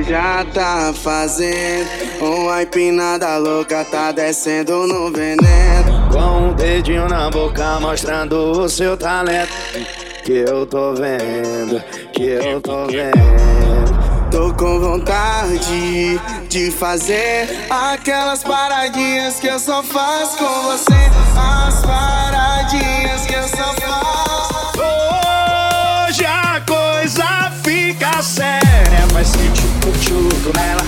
já tá fazendo uma empinada louca, tá descendo no veneno. Com um dedinho na boca mostrando o seu talento. Que eu tô vendo, que eu tô vendo. Tô com vontade de fazer aquelas paradinhas que eu só faço com você. As paradinhas que eu só faço. Hoje a coisa fica séria. Vai ser tchucu-tchucu nela.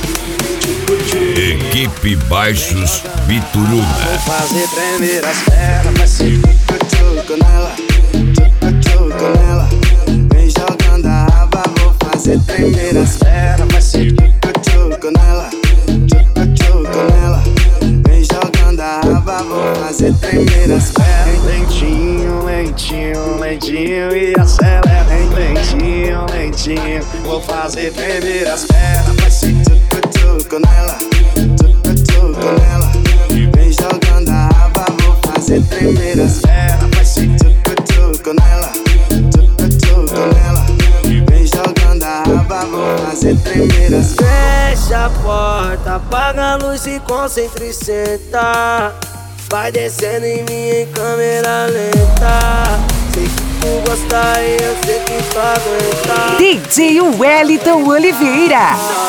Equipe Baixos Bituruna. Vou fazer tremer as pernas. Vai ser tchucu-tchucu nela. Tchucu-tchucu nela. Vem jogando a raba, vou fazer tremer as pernas. Vai ser tchucu-tchucu nela. Tchucu-tchucu nela. Vem jogando a raba, vou fazer tremer as pernas. lentinho, lentinho, lentinho e acelera. Lentinho, lentinho, vou fazer tremer as pernas. Vai ser tchucu-tchucu nela. Tchucu-tchucu nela. Vem jogando a raba, vou fazer tremer as pernas. Vai ser tchucu-tchucu nela. Tchucu-tchucu nela. Vem jogando a raba, vou fazer tremer as pernas. Fecha a porta, apaga a luz e concentra e senta. Vai descendo em mim em câmera lenta. Sei que tu gosta e eu sei que tu aguenta. DJ Wellington Oliveira.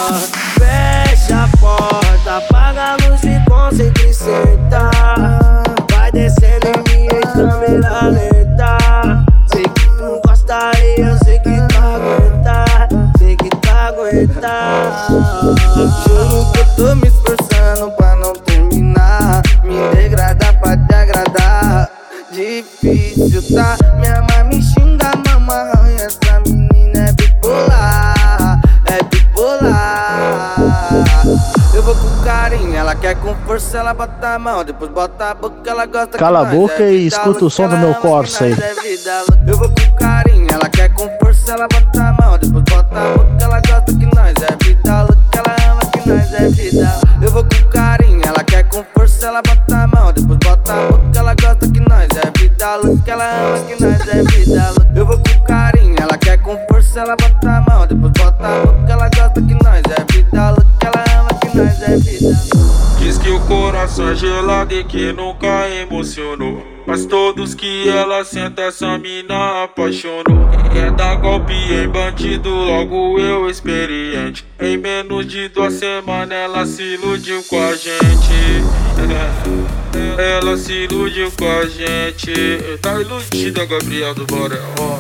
Fecha a porta, apaga a luz e concentra e senta. Vai descendo em mim em câmera lenta. Sei que tu gosta e eu sei que tu aguenta. Sei que tu aguenta. Juro que eu tô me esforçando pra não terminar. Me degradar pra te agradar. Difícil, tá? Minha mãe me xinga, mamãe. Essa menina é bipolar. É bipolar. Eu vou com carinho, ela quer com força, ela bota a mão, depois bota a boca, ela gosta. Cala a boca e escuta o som do meu Corsa aí. Eu vou com carinho, ela quer com força, ela bota a mão, depois bota a boca, ela gosta que nós é vida louca, ela ama que nós é vida. Eu vou com carinho, ela quer com força, ela bota a mão, depois bota a boca, ela gosta que nós é vida louca, ela ama que nós é vida louca. Eu vou com carinho, ela quer com força, ela bota a mão, depois bota a boca, ela gosta que nós é vida louca, ela ama que nós é vida. Diz que o coração é gelado e que nunca emocionou, mas todos que ela senta essa mina apaixonou. Quer dar golpe em bandido, logo eu experiente. Em menos de 2 semanas ela se iludiu com a gente. Ela se iludiu com a gente. Tá iludida, Gabriel do Borel.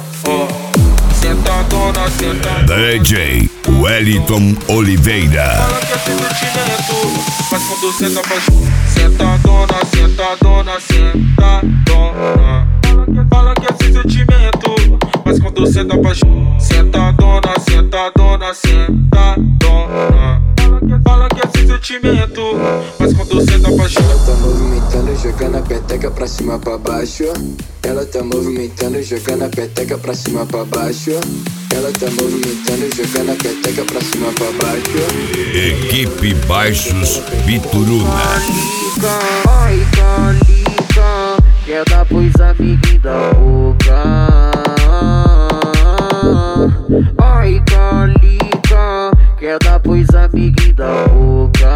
Sentadona, sentadona. DJ Wellington Oliveira. Fala que é sentimento, mas quando senta apaixona. Sentadona, sentadona, sentadona. Fala que é sentimento, mas quando senta apaixona. Sentadona, sentadona, sentadona. Fala que é sentimento, mas quando senta apaixona. Ela tá movimentando, jogando a peteca pra cima pra baixo. Ela tá movimentando, jogando a peteca pra cima pra baixo. Ela tá movimentando, jogando a peteca pra cima pra baixo. Equipe Baixos Bituruna. Ai, calica, quer dar pois amiga da boca. Ai, calica, quer dar pois amiga da boca.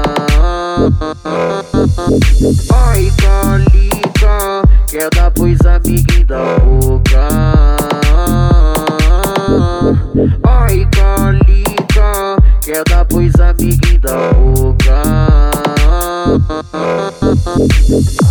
Ai, calica, quer dar pois amiga da boca. Ai, calica, quer dar pois amiga da boca.